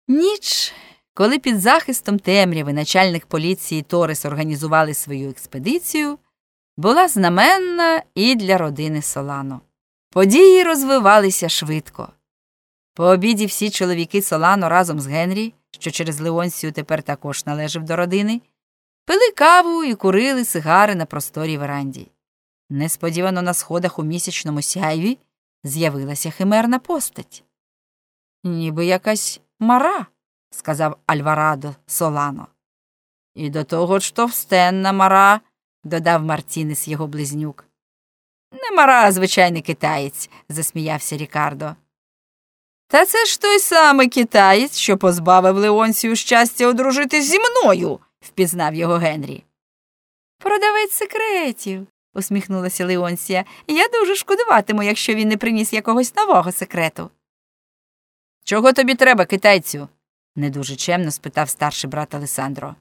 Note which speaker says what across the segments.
Speaker 1: Ніч, коли під захистом темряви начальник поліції Торес організували свою експедицію, була знаменна і для родини Солано. Події розвивалися швидко. По обіді всі чоловіки Солано разом з Генрі, що через Леонсію тепер також належав до родини, пили каву і курили сигари на просторій веранді. Несподівано на сходах у місячному сяйві з'явилася химерна постать. «Ніби якась мара», – сказав Альварадо Солано. «І до того ж товстенна мара», – додав Мартінес, його близнюк. «Не мара, а звичайний китаєць», – засміявся Рікардо. «Та це ж той самий китаєць, що позбавив Леонсію щастя одружитись зі мною», – впізнав його Генрі. «Продавець секретів», – усміхнулася Леонсія. «Я дуже шкодуватиму, якщо він не приніс якогось нового секрету». «Чого тобі треба, китайцю?» – не дуже чемно спитав старший брат Алесандро.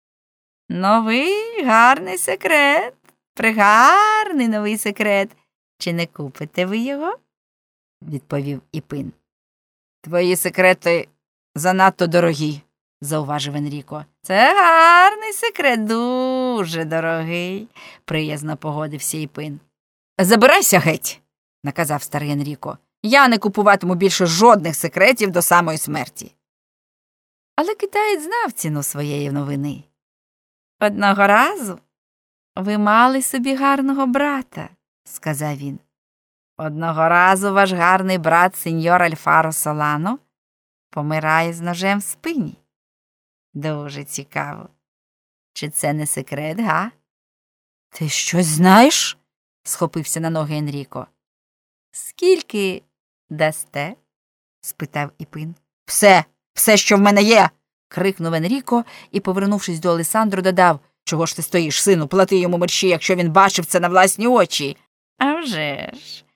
Speaker 1: «Новий гарний секрет, пригарний новий секрет. Чи не купите ви його?» – відповів Іпин. «Твої секрети занадто дорогі», – зауважив Енріко. «Це гарний секрет, дуже дорогий», – приязно погодився Іпин. «Забирайся геть», – наказав старий Енріко. «Я не купуватиму більше жодних секретів до самої смерті». Але китаєць знав ціну своєї новини. «Одного разу ви мали собі гарного брата», – сказав він. «Одного разу ваш гарний брат, сеньор Альфаро Солано, помирає з ножем в спині. Дуже цікаво. Чи це не секрет, га?» «Ти щось знаєш?» – схопився на ноги Енріко. «Скільки дасте?» – спитав Іпин. Все, що в мене є!» – крикнув Енріко і, повернувшись до Алесандро, додав: «Чого ж ти стоїш, сину, плати йому мерщі, якщо він бачив це на власні очі!» «А вже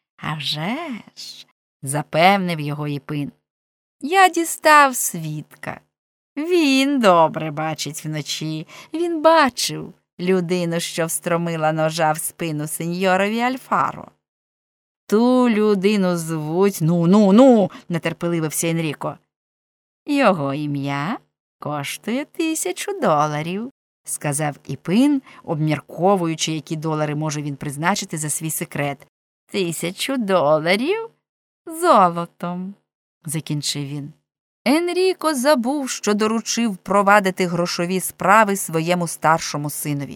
Speaker 1: ж!» – запевнив його Іпин. «Я дістав свідка. Він добре бачить вночі. Він бачив людину, що встромила ножа в спину сеньорові Альфаро. Ту людину звуть... Ну, нетерпеливився Енріко. Його ім'я коштує $1000, сказав Іпин, обмірковуючи, які долари може він призначити за свій секрет. $1000 золотом, закінчив він. Енріко забув, що доручив провадити грошові справи своєму старшому синові.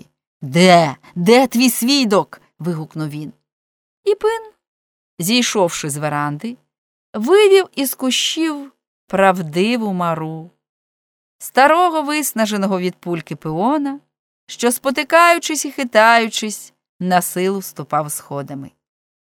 Speaker 1: Де твій свідок? Вигукнув він. Іпин, зійшовши з веранди, вивів із кущів правдиву мару, старого виснаженого від пульки піона, що, спотикаючись і хитаючись, насилу ступав сходами.